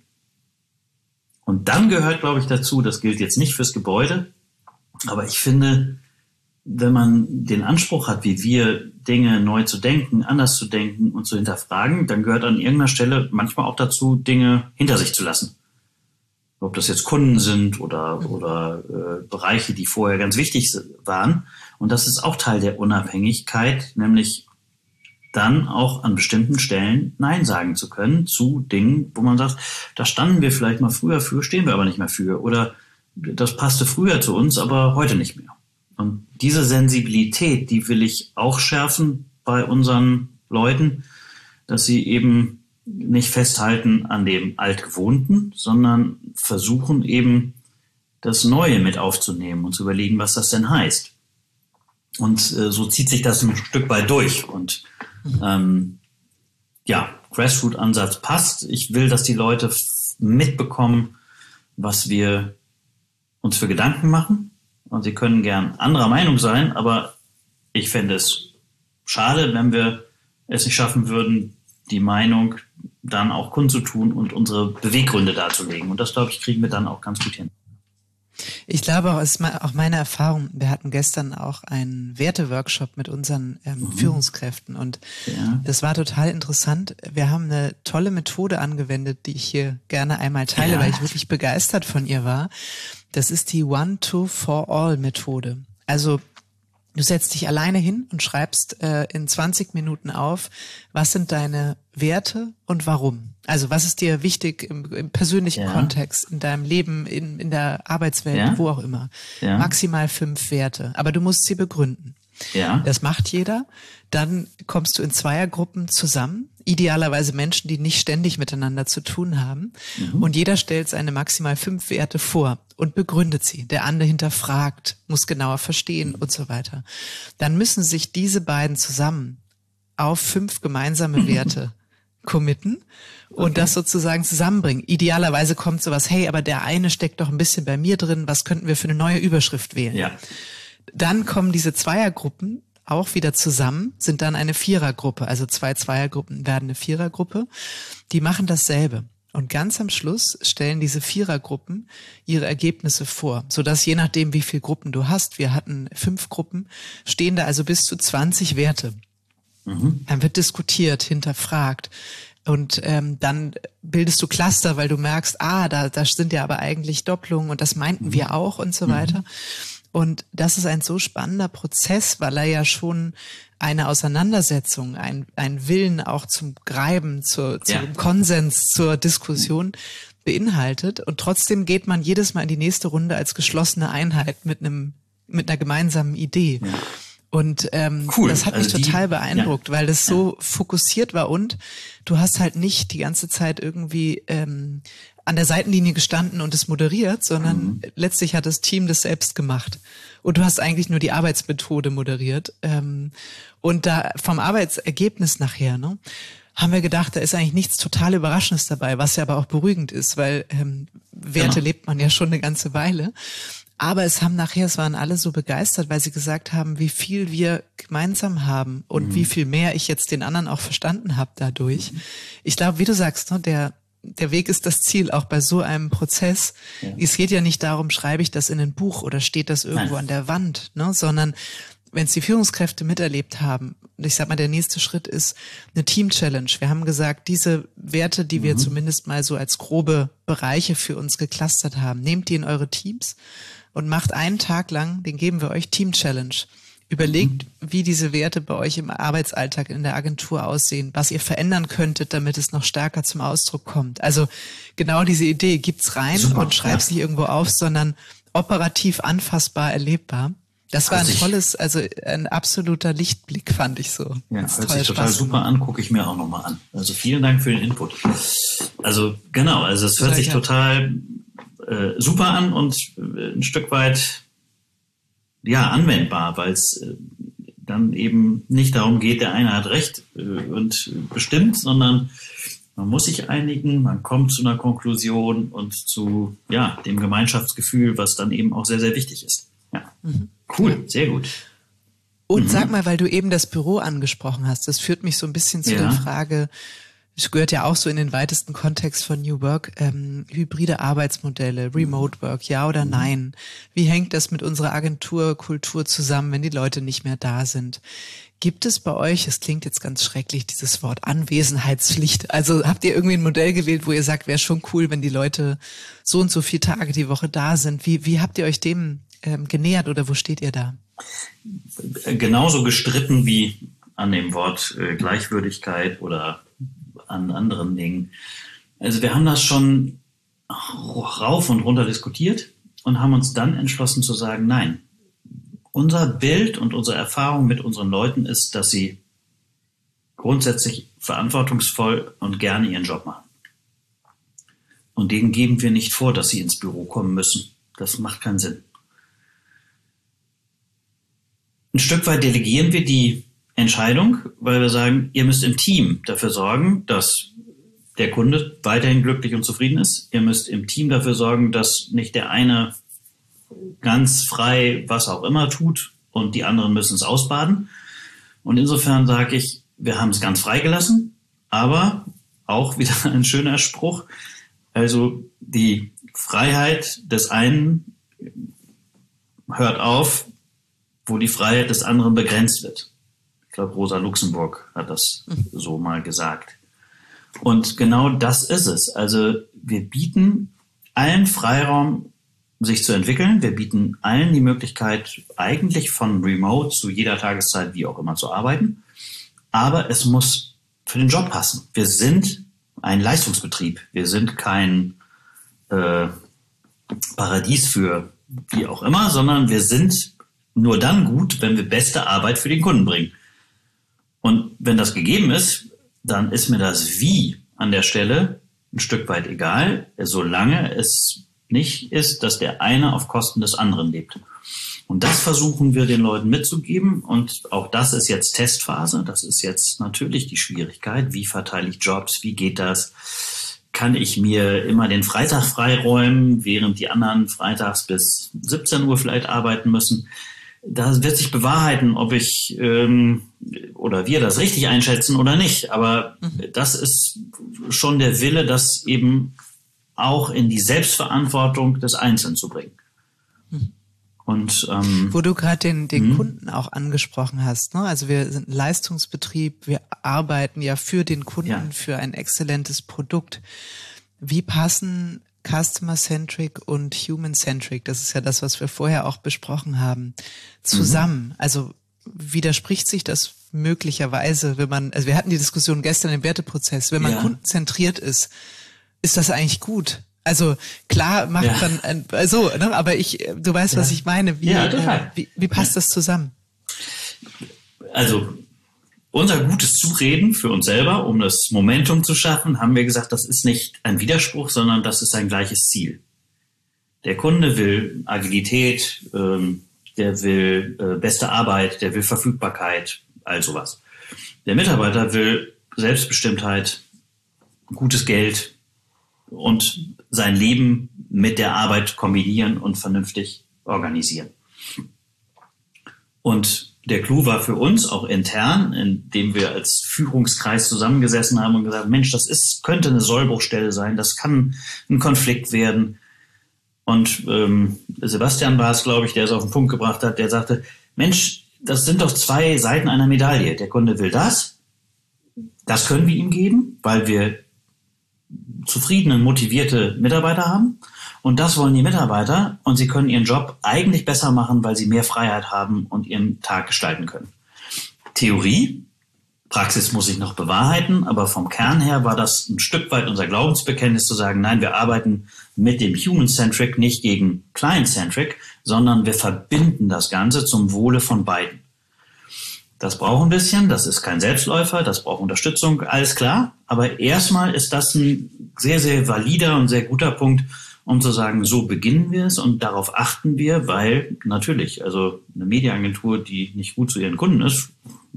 Und dann gehört, glaube ich, dazu, das gilt jetzt nicht fürs Gebäude, aber ich finde, wenn man den Anspruch hat, wie wir Dinge neu zu denken, anders zu denken und zu hinterfragen, dann gehört an irgendeiner Stelle manchmal auch dazu, Dinge hinter sich zu lassen. Ob das jetzt Kunden sind oder, oder äh, Bereiche, die vorher ganz wichtig waren. Und das ist auch Teil der Unabhängigkeit, nämlich dann auch an bestimmten Stellen Nein sagen zu können zu Dingen, wo man sagt, da standen wir vielleicht mal früher für, stehen wir aber nicht mehr für. Oder das passte früher zu uns, aber heute nicht mehr. Und diese Sensibilität, die will ich auch schärfen bei unseren Leuten, dass sie eben nicht festhalten an dem Altgewohnten, sondern versuchen eben das Neue mit aufzunehmen und zu überlegen, was das denn heißt. Und äh, so zieht sich das ein Stück weit durch. Und ähm, ja, Grassroot-Ansatz passt. Ich will, dass die Leute f- mitbekommen, was wir uns für Gedanken machen. Und sie können gern anderer Meinung sein, aber ich fände es schade, wenn wir es nicht schaffen würden, die Meinung dann auch kundzutun und unsere Beweggründe darzulegen. Und das, glaube ich, kriegen wir dann auch ganz gut hin. Ich glaube auch, es ist auch meine Erfahrung, wir hatten gestern auch einen Werteworkshop mit unseren ähm, mhm. Führungskräften und ja. das war total interessant. Wir haben eine tolle Methode angewendet, die ich hier gerne einmal teile, ja. weil ich wirklich begeistert von ihr war. Das ist die One-to-For-All-Methode. Also du setzt dich alleine hin und schreibst äh, in zwanzig Minuten auf, was sind deine Werte und warum. Also was ist dir wichtig im, im persönlichen ja. Kontext, in deinem Leben, in, in der Arbeitswelt, ja. wo auch immer. Ja. Maximal fünf Werte, aber du musst sie begründen. Ja. Das macht jeder. Dann kommst du in Zweiergruppen zusammen, idealerweise Menschen, die nicht ständig miteinander zu tun haben. Mhm. Und jeder stellt seine maximal fünf Werte vor und begründet sie. Der andere hinterfragt, muss genauer verstehen mhm. und so weiter. Dann müssen sich diese beiden zusammen auf fünf gemeinsame Werte committen und okay. das sozusagen zusammenbringen. Idealerweise kommt sowas, hey, aber der eine steckt doch ein bisschen bei mir drin, was könnten wir für eine neue Überschrift wählen? Ja. Dann kommen diese Zweiergruppen auch wieder zusammen, sind dann eine Vierergruppe, also zwei Zweiergruppen werden eine Vierergruppe, die machen dasselbe. Und ganz am Schluss stellen diese Vierergruppen ihre Ergebnisse vor, sodass je nachdem, wie viele Gruppen du hast, wir hatten fünf Gruppen, stehen da also bis zu zwanzig Werte. Mhm. Dann wird diskutiert, hinterfragt und ähm, dann bildest du Cluster, weil du merkst, ah, da, da sind ja aber eigentlich Doppelungen und das meinten mhm. wir auch und so weiter. Mhm. Und das ist ein so spannender Prozess, weil er ja schon eine Auseinandersetzung, ein, ein Willen auch zum Greifen, zur, zum ja. Konsens, zur Diskussion beinhaltet. Und trotzdem geht man jedes Mal in die nächste Runde als geschlossene Einheit mit einem, mit einer gemeinsamen Idee. Ja. Und ähm, cool. das hat mich also total die, beeindruckt, ja. weil das so ja. fokussiert war und du hast halt nicht die ganze Zeit irgendwie ähm, an der Seitenlinie gestanden und es moderiert, sondern mhm. letztlich hat das Team das selbst gemacht. Und du hast eigentlich nur die Arbeitsmethode moderiert. Ähm, und da vom Arbeitsergebnis nachher, ne, haben wir gedacht, da ist eigentlich nichts total Überraschendes dabei, was ja aber auch beruhigend ist, weil ähm, Werte genau. lebt man ja schon eine ganze Weile. Aber es haben nachher, es waren alle so begeistert, weil sie gesagt haben, wie viel wir gemeinsam haben und mhm. wie viel mehr ich jetzt den anderen auch verstanden habe dadurch. Mhm. Ich glaube, wie du sagst, ne, der der Weg ist das Ziel, auch bei so einem Prozess. Ja. Es geht ja nicht darum, schreibe ich das in ein Buch oder steht das irgendwo Nein. an der Wand, ne, sondern wenn es die Führungskräfte miterlebt haben, ich sag mal, der nächste Schritt ist eine Team-Challenge. Wir haben gesagt, diese Werte, die mhm. wir zumindest mal so als grobe Bereiche für uns geclustert haben, nehmt die in eure Teams und macht einen Tag lang, den geben wir euch, Team-Challenge. Überlegt, mhm. wie diese Werte bei euch im Arbeitsalltag in der Agentur aussehen, was ihr verändern könntet, damit es noch stärker zum Ausdruck kommt. Also genau diese Idee, gibt's rein Super, und schreib's ja. nicht irgendwo auf, sondern operativ anfassbar, erlebbar. Das war ein tolles, also ein absoluter Lichtblick, fand ich so. Ja, hört sich total super an, gucke ich mir auch nochmal an. Also vielen Dank für den Input. Also genau, also es hört sich total äh, super an und äh, ein Stück weit ja anwendbar, weil es äh, dann eben nicht darum geht, der eine hat Recht äh, und bestimmt, sondern man muss sich einigen, man kommt zu einer Konklusion und zu ja dem Gemeinschaftsgefühl, was dann eben auch sehr, sehr wichtig ist. Ja, mhm. Cool, sehr gut. Und mhm. sag mal, weil du eben das Büro angesprochen hast, das führt mich so ein bisschen zu ja. der Frage, es gehört ja auch so in den weitesten Kontext von New Work, ähm, hybride Arbeitsmodelle, Remote Work, ja oder nein? Wie hängt das mit unserer Agenturkultur zusammen, wenn die Leute nicht mehr da sind? Gibt es bei euch, es klingt jetzt ganz schrecklich, dieses Wort Anwesenheitspflicht, also habt ihr irgendwie ein Modell gewählt, wo ihr sagt, wäre schon cool, wenn die Leute so und so viele Tage die Woche da sind? Wie, wie habt ihr euch dem ähm, genähert oder wo steht ihr da? Genauso gestritten wie an dem Wort äh, Gleichwürdigkeit oder an anderen Dingen. Also wir haben das schon rauf und runter diskutiert und haben uns dann entschlossen zu sagen, nein, unser Bild und unsere Erfahrung mit unseren Leuten ist, dass sie grundsätzlich verantwortungsvoll und gerne ihren Job machen. Und denen geben wir nicht vor, dass sie ins Büro kommen müssen. Das macht keinen Sinn. Ein Stück weit delegieren wir die Entscheidung, weil wir sagen, ihr müsst im Team dafür sorgen, dass der Kunde weiterhin glücklich und zufrieden ist. Ihr müsst im Team dafür sorgen, dass nicht der eine ganz frei was auch immer tut und die anderen müssen es ausbaden. Und insofern sage ich, wir haben es ganz frei gelassen, aber auch wieder ein schöner Spruch. Also die Freiheit des einen hört auf, wo die Freiheit des anderen begrenzt wird. Ich glaube, Rosa Luxemburg hat das so mal gesagt. Und genau das ist es. Also wir bieten allen Freiraum, sich zu entwickeln. Wir bieten allen die Möglichkeit, eigentlich von Remote zu jeder Tageszeit, wie auch immer, zu arbeiten. Aber es muss für den Job passen. Wir sind ein Leistungsbetrieb. Wir sind kein äh, Paradies für wie auch immer, sondern wir sind nur dann gut, wenn wir beste Arbeit für den Kunden bringen. Und wenn das gegeben ist, dann ist mir das Wie an der Stelle ein Stück weit egal, solange es nicht ist, dass der eine auf Kosten des anderen lebt. Und das versuchen wir den Leuten mitzugeben. Und auch das ist jetzt Testphase. Das ist jetzt natürlich die Schwierigkeit. Wie verteile ich Jobs? Wie geht das? Kann ich mir immer den Freitag freiräumen, während die anderen freitags bis siebzehn Uhr vielleicht arbeiten müssen? Da wird sich bewahrheiten, ob ich ähm, oder wir das richtig einschätzen oder nicht. Aber mhm. das ist schon der Wille, das eben auch in die Selbstverantwortung des Einzelnen zu bringen. Mhm. Und ähm, wo du gerade den, den mhm. Kunden auch angesprochen hast, ne? Also wir sind ein Leistungsbetrieb, wir arbeiten ja für den Kunden, ja. für ein exzellentes Produkt. Wie passen Customer-Centric und Human-Centric, das ist ja das, was wir vorher auch besprochen haben, zusammen? Mhm. Also widerspricht sich das möglicherweise, wenn man, also wir hatten die Diskussion gestern im Werteprozess, wenn man ja. kundenzentriert ist, ist das eigentlich gut? Also klar macht ja. man, ein, so, ne, aber ich, du weißt, ja. was ich meine. Wie, ja, äh, wie, wie passt das zusammen? Also unser gutes Zureden für uns selber, um das Momentum zu schaffen, haben wir gesagt, das ist nicht ein Widerspruch, sondern das ist ein gleiches Ziel. Der Kunde will Agilität, ähm, der will äh, beste Arbeit, der will Verfügbarkeit, all sowas. Der Mitarbeiter will Selbstbestimmtheit, gutes Geld und sein Leben mit der Arbeit kombinieren und vernünftig organisieren. Und der Clou war für uns auch intern, indem wir als Führungskreis zusammengesessen haben und gesagt, Mensch, das ist, könnte eine Sollbruchstelle sein, das kann ein Konflikt werden. Und ähm, Sebastian war es, glaube ich, der es auf den Punkt gebracht hat, der sagte, Mensch, das sind doch zwei Seiten einer Medaille. Der Kunde will das, das können wir ihm geben, weil wir zufriedene, motivierte Mitarbeiter haben. Und das wollen die Mitarbeiter. Und sie können ihren Job eigentlich besser machen, weil sie mehr Freiheit haben und ihren Tag gestalten können. Theorie, Praxis muss sich noch bewahrheiten, aber vom Kern her war das ein Stück weit unser Glaubensbekenntnis zu sagen, nein, wir arbeiten mit dem Human-Centric nicht gegen Client-Centric, sondern wir verbinden das Ganze zum Wohle von beiden. Das braucht ein bisschen, das ist kein Selbstläufer, das braucht Unterstützung, alles klar. Aber erstmal ist das ein sehr, sehr valider und sehr guter Punkt, um zu sagen, so beginnen wir es und darauf achten wir, weil natürlich, also eine Mediaagentur, die nicht gut zu ihren Kunden ist,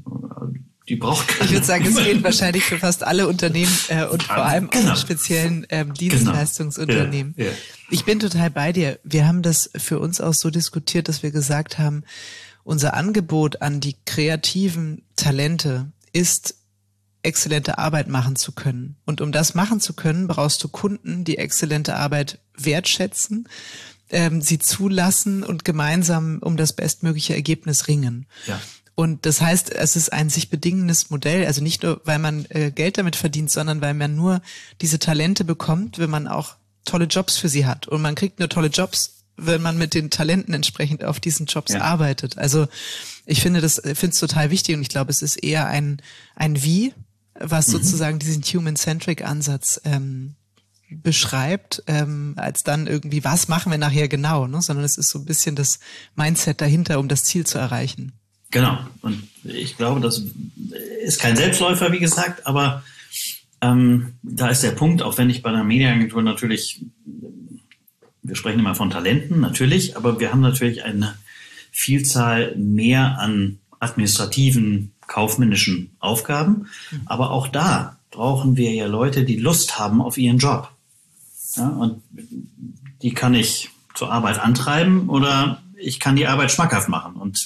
die braucht keine. Ich würde sagen, es gilt wahrscheinlich für fast alle Unternehmen äh, und vor allem genau. auch speziellen ähm, Dienstleistungsunternehmen. Genau. Ja, ja. Ich bin total bei dir. Wir haben das für uns auch so diskutiert, dass wir gesagt haben, unser Angebot an die kreativen Talente ist, exzellente Arbeit machen zu können. Und um das machen zu können, brauchst du Kunden, die exzellente Arbeit wertschätzen, ähm, sie zulassen und gemeinsam um das bestmögliche Ergebnis ringen. Ja. Und das heißt, es ist ein sich bedingendes Modell, also nicht nur, weil man äh, Geld damit verdient, sondern weil man nur diese Talente bekommt, wenn man auch tolle Jobs für sie hat. Und man kriegt nur tolle Jobs, wenn man mit den Talenten entsprechend auf diesen Jobs ja. arbeitet. Also ich finde das, finde es total wichtig und ich glaube, es ist eher ein ein Wie, was mhm. sozusagen diesen Human-Centric-Ansatz ähm, beschreibt, ähm, als dann irgendwie, was machen wir nachher genau, ne? Sondern es ist so ein bisschen das Mindset dahinter, um das Ziel zu erreichen. Genau. Und ich glaube, das ist kein Selbstläufer, wie gesagt, aber ähm, da ist der Punkt, auch wenn ich bei einer Mediaagentur natürlich, wir sprechen immer von Talenten, natürlich, aber wir haben natürlich eine Vielzahl mehr an administrativen, kaufmännischen Aufgaben. Mhm. Aber auch da brauchen wir ja Leute, die Lust haben auf ihren Job. Ja, und die kann ich zur Arbeit antreiben oder ich kann die Arbeit schmackhaft machen. Und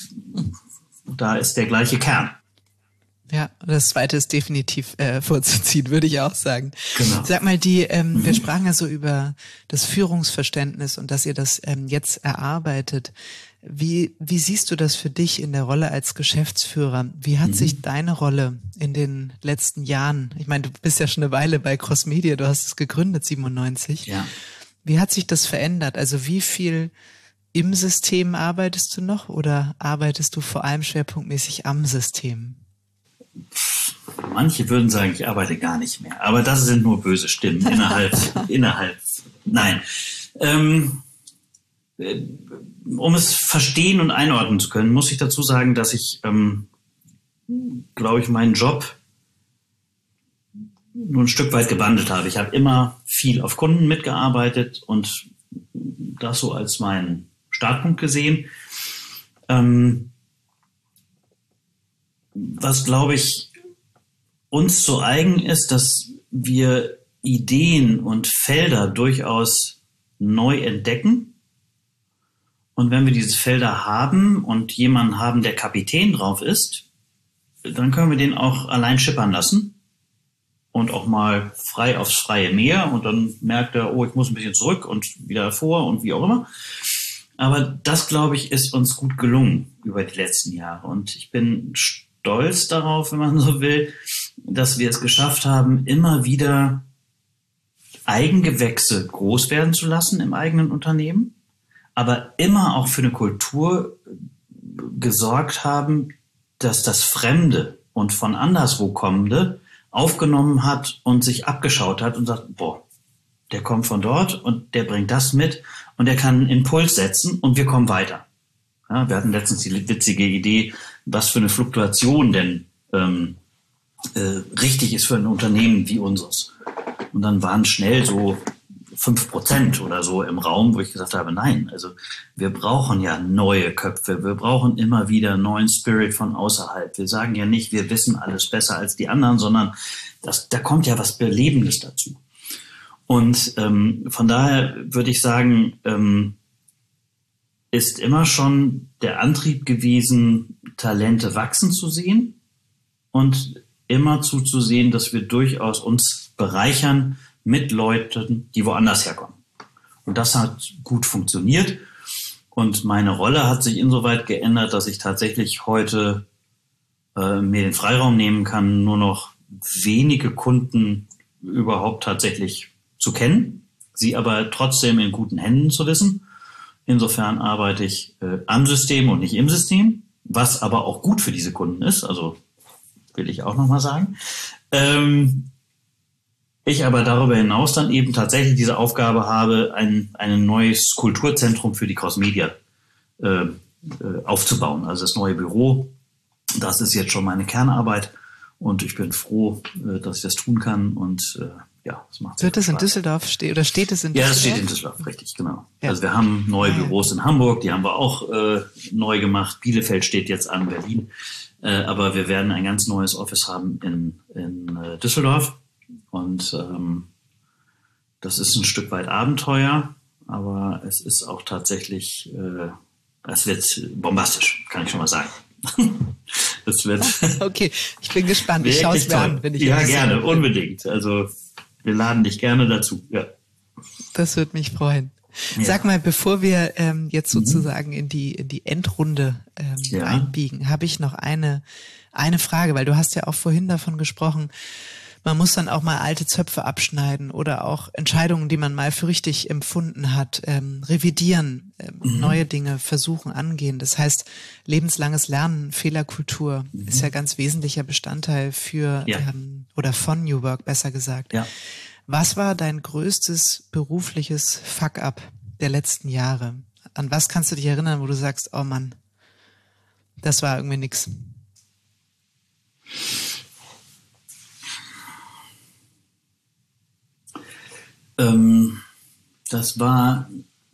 da ist der gleiche Kern. Ja, das zweite ist definitiv äh, vorzuziehen, würde ich auch sagen. Genau. Sag mal, die, ähm, mhm. wir sprachen ja so über das Führungsverständnis und dass ihr das ähm, jetzt erarbeitet. Wie, wie siehst du das für dich in der Rolle als Geschäftsführer? Wie hat mhm. sich deine Rolle in den letzten Jahren, ich meine, du bist ja schon eine Weile bei Crossmedia, du hast es gegründet, siebenundneunzig. Ja. Wie hat sich das verändert? Also wie viel im System arbeitest du noch oder arbeitest du vor allem schwerpunktmäßig am System? Manche würden sagen, ich arbeite gar nicht mehr. Aber das sind nur böse Stimmen innerhalb, innerhalb. Nein. Ähm, um es verstehen und einordnen zu können, muss ich dazu sagen, dass ich, ähm, glaube ich, meinen Job nur ein Stück weit gewandelt habe. Ich habe immer viel auf Kunden mitgearbeitet und das so als meinen Startpunkt gesehen. Ähm, was, glaube ich, uns so eigen ist, dass wir Ideen und Felder durchaus neu entdecken. Und wenn wir diese Felder haben und jemanden haben, der Kapitän drauf ist, dann können wir den auch allein schippern lassen und auch mal frei aufs freie Meer. Und dann merkt er, oh, ich muss ein bisschen zurück und wieder vor und wie auch immer. Aber das, glaube ich, ist uns gut gelungen über die letzten Jahre. Und ich bin stolz darauf, wenn man so will, dass wir es geschafft haben, immer wieder Eigengewächse groß werden zu lassen im eigenen Unternehmen, aber immer auch für eine Kultur gesorgt haben, dass das Fremde und von anderswo Kommende aufgenommen hat und sich abgeschaut hat und sagt, boah, der kommt von dort und der bringt das mit und der kann einen Impuls setzen und wir kommen weiter. Ja, wir hatten letztens die witzige Idee, was für eine Fluktuation denn ähm, äh, richtig ist für ein Unternehmen wie unseres. Und dann waren schnell so fünf Prozent oder so im Raum, wo ich gesagt habe, nein, also wir brauchen ja neue Köpfe, wir brauchen immer wieder neuen Spirit von außerhalb. Wir sagen ja nicht, wir wissen alles besser als die anderen, sondern das, da kommt ja was Belebendes dazu. Und ähm, von daher würde ich sagen, ähm, ist immer schon der Antrieb gewesen, Talente wachsen zu sehen und immer zuzusehen, dass wir durchaus uns bereichern mit Leuten, die woanders herkommen. Und das hat gut funktioniert. Und meine Rolle hat sich insoweit geändert, dass ich tatsächlich heute äh, mir den Freiraum nehmen kann, nur noch wenige Kunden überhaupt tatsächlich zu kennen, sie aber trotzdem in guten Händen zu wissen. Insofern arbeite ich äh, am System und nicht im System, was aber auch gut für diese Kunden ist. Also will ich auch nochmal sagen. Ähm, ich aber darüber hinaus dann eben tatsächlich diese Aufgabe habe, ein, ein neues Kulturzentrum für die Crossmedia äh, aufzubauen. Also das neue Büro, das ist jetzt schon meine Kernarbeit und ich bin froh, dass ich das tun kann und äh, ja, das macht Wird das in Düsseldorf stehen oder steht es in Ja, Düsseldorf? das steht in Düsseldorf, richtig, genau. Ja. Also wir haben neue Ah, ja. Büros in Hamburg, die haben wir auch äh, neu gemacht. Bielefeld steht jetzt an, Berlin. Äh, aber wir werden ein ganz neues Office haben in, in äh, Düsseldorf. Und ähm, das ist ein Stück weit Abenteuer, aber es ist auch tatsächlich, äh, es wird bombastisch, kann ich schon mal sagen. Das wird okay, ich bin gespannt. Ich schaue es mir an, wenn ich Ja, ehrlich gerne, bin. unbedingt. Also wir laden dich gerne dazu. Ja. Das würde mich freuen. Ja. Sag mal, bevor wir ähm, jetzt sozusagen in die in die Endrunde ähm, Ja. einbiegen, habe ich noch eine eine Frage, weil du hast ja auch vorhin davon gesprochen, man muss dann auch mal alte Zöpfe abschneiden oder auch Entscheidungen, die man mal für richtig empfunden hat, ähm, revidieren, ähm, Mhm. neue Dinge versuchen, angehen. Das heißt, lebenslanges Lernen, Fehlerkultur Mhm. ist ja ganz wesentlicher Bestandteil für Ja. ähm, oder von New Work, besser gesagt. Ja. Was war dein größtes berufliches Fuck-up der letzten Jahre? An was kannst du dich erinnern, wo du sagst, oh Mann, das war irgendwie nix? Ähm, das war,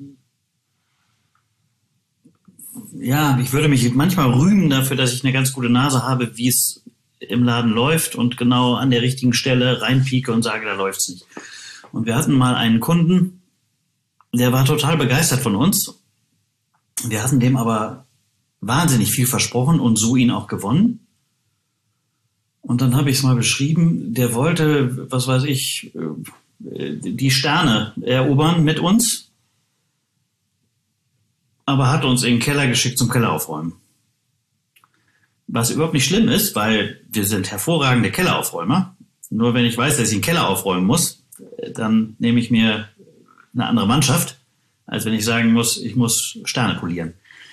ja, ich würde mich manchmal rühmen dafür, dass ich eine ganz gute Nase habe, wie es im Laden läuft und genau an der richtigen Stelle reinpieke und sage, da läuft's nicht. Und wir hatten mal einen Kunden, der war total begeistert von uns. Wir hatten dem aber wahnsinnig viel versprochen und so ihn auch gewonnen. Und dann habe ich es mal beschrieben, der wollte, was weiß ich, die Sterne erobern mit uns, aber hat uns in den Keller geschickt zum Keller aufräumen. Was überhaupt nicht schlimm ist, weil wir sind hervorragende Kelleraufräumer. Nur wenn ich weiß, dass ich den Keller aufräumen muss, dann nehme ich mir eine andere Mannschaft, als wenn ich sagen muss, ich muss Sterne polieren.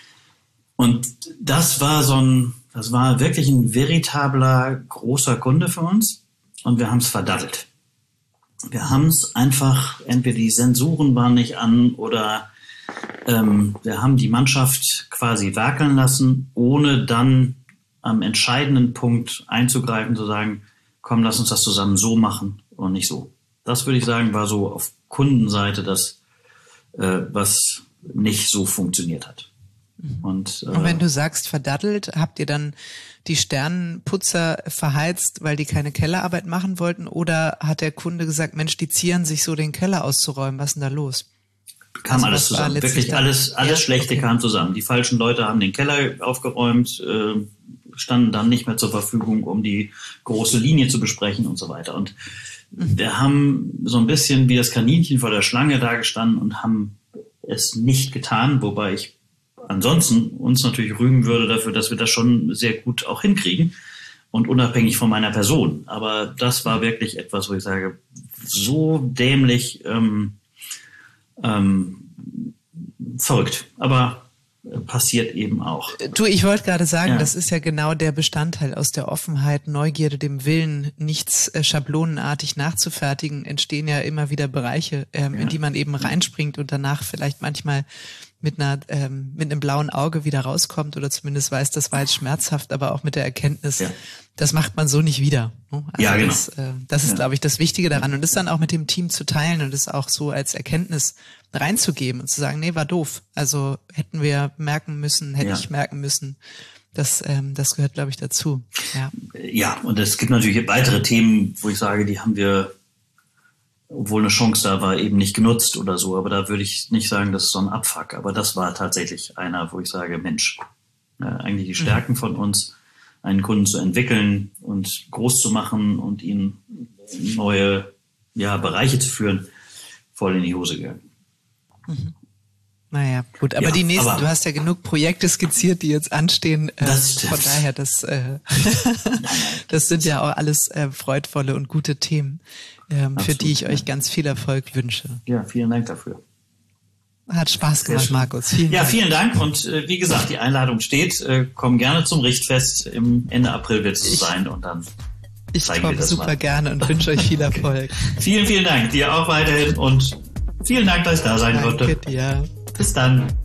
Und das war so ein, das war wirklich ein veritabler großer Kunde für uns und wir haben es verdattelt. Wir haben es einfach, entweder die Sensoren waren nicht an oder ähm, wir haben die Mannschaft quasi werkeln lassen, ohne dann am entscheidenden Punkt einzugreifen, zu sagen, komm, lass uns das zusammen so machen und nicht so. Das würde ich sagen, war so auf Kundenseite das, äh, was nicht so funktioniert hat. Und, äh, Und wenn du sagst verdattelt, habt ihr dann die Sternenputzer verheizt, weil die keine Kellerarbeit machen wollten? Oder hat der Kunde gesagt, Mensch, die zieren sich so, den Keller auszuräumen, was ist denn da los? kam Also alles was war zusammen. letztlich Wirklich dann- alles, alles Ja, Schlechte okay. kam zusammen. Die falschen Leute haben den Keller aufgeräumt, äh, standen dann nicht mehr zur Verfügung, um die große Linie zu besprechen und so weiter. Und wir haben so ein bisschen wie das Kaninchen vor der Schlange dagestanden und haben es nicht getan, wobei ich ansonsten uns natürlich rühmen würde dafür, dass wir das schon sehr gut auch hinkriegen und unabhängig von meiner Person. Aber das war wirklich etwas, wo ich sage, so dämlich, ähm, ähm, verrückt. Aber äh, passiert eben auch. Du, ich wollte gerade sagen, Ja. das ist ja genau der Bestandteil aus der Offenheit, Neugierde, dem Willen, nichts äh, schablonenartig nachzufertigen, entstehen ja immer wieder Bereiche, ähm, Ja. in die man eben reinspringt und danach vielleicht manchmal mit einer ähm, mit einem blauen Auge wieder rauskommt oder zumindest weiß, das war jetzt schmerzhaft, aber auch mit der Erkenntnis, Ja. das macht man so nicht wieder. ne? Also Ja, genau. Das, äh, das ist, Ja. glaube ich, das Wichtige daran und das dann auch mit dem Team zu teilen und es auch so als Erkenntnis reinzugeben und zu sagen, nee, war doof. Also hätten wir merken müssen, hätte Ja. ich merken müssen. Das, ähm, das gehört, glaube ich, dazu. Ja. Ja, und es gibt natürlich weitere Themen, wo ich sage, die haben wir, obwohl eine Chance da war, eben nicht genutzt oder so. Aber da würde ich nicht sagen, das ist so ein Abfuck. Aber das war tatsächlich einer, wo ich sage, Mensch, äh, eigentlich die Stärken von uns, einen Kunden zu entwickeln und groß zu machen und ihn in neue ja, Bereiche zu führen, voll in die Hose gegangen. Naja, gut, aber Ja, die nächsten, aber- du hast ja genug Projekte skizziert, die jetzt anstehen. Äh, Das stimmt. von daher, das, äh, das sind ja auch alles äh, freudvolle und gute Themen, ähm, für Absolut, die ich ja. euch ganz viel Erfolg wünsche. Ja, vielen Dank dafür. Hat Spaß gemacht, Markus. Vielen ja, Dank. vielen Dank. Und äh, wie gesagt, die Einladung steht. Äh, komm gerne zum Richtfest. Im Ende April wird es so sein. Und dann ich zeigen wir komme das super mal. gerne und wünsche euch viel Erfolg. Vielen, vielen Dank. Dir auch weiterhin. Und vielen Dank, dass ich da sein Danke konnte. dir. Bis dann.